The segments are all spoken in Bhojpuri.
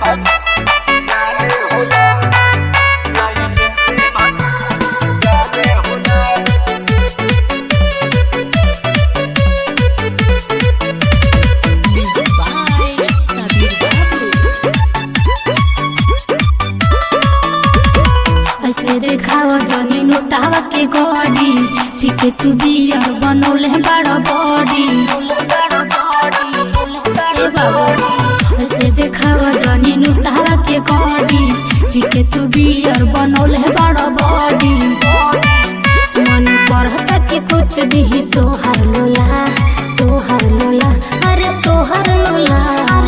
देखाओ जनी नोटावा के गोडी ठीक तू बियर बनौले बड़ बॉडी से देखाओ जनी नोटावा के गोडी ठीक तू बियर बनौले बड़ बॉडी मन पढ़ता के कुछ दी तोहर लोला अरे तोहर लोला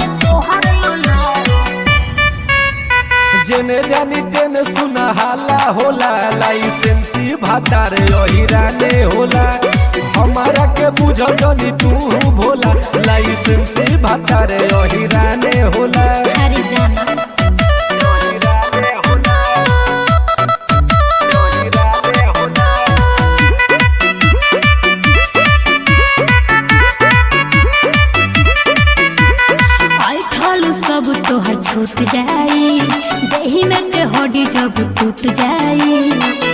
जेने जानी तेने सुना हाला होला लाइसेंसी भातार यहिराने होला हमारा के बुझ जनी तू भोला लाइसेंसी भातार यहिराने होला हरी जाना यहिराने होला यहिराने होला ऐठल सब तोहर छूट जाई देही में के हड्डी जब टूट जाई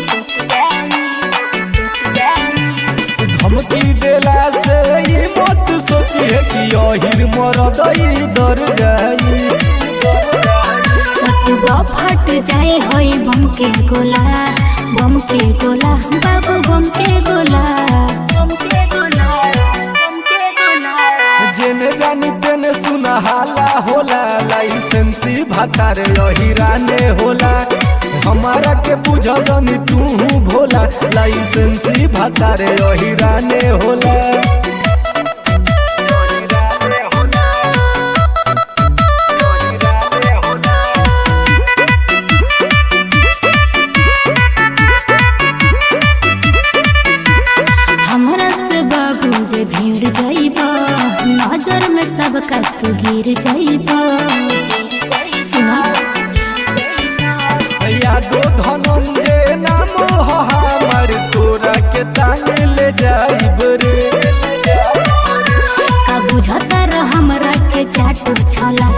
धमकी देला से ई मत सोचिए कि यहिर मरद ई डर जाई सतुआ फट जाए होई बम के गोला बाबू बम के गोला जेने जानी तेने सुना हाला होला लाइसेंसी भातार यहिराने होला हमारा के बुझ जनी तू भोला लाइसेंसी भातार यहिराने होला यहिराने होला यहिराने होला हमरा से बाबू जे भीड़ जाइबा नजर में सबका तू गिर जाइबा सुना यादो धनंजय नाम हो हमार तोरा के टांग ले जाइब रे का बुझता रह हमरा के चाटू छोला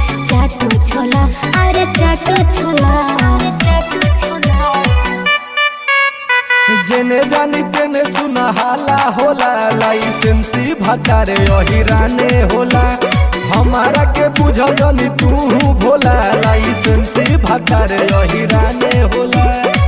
अरे चाटू छोला जेने जानी तेने सुना हाला होला लाइसेंसी भातार यहिराने होला हमारा के बुझ जनी तू भोला लाइसेंसी भातार यहिराने होला।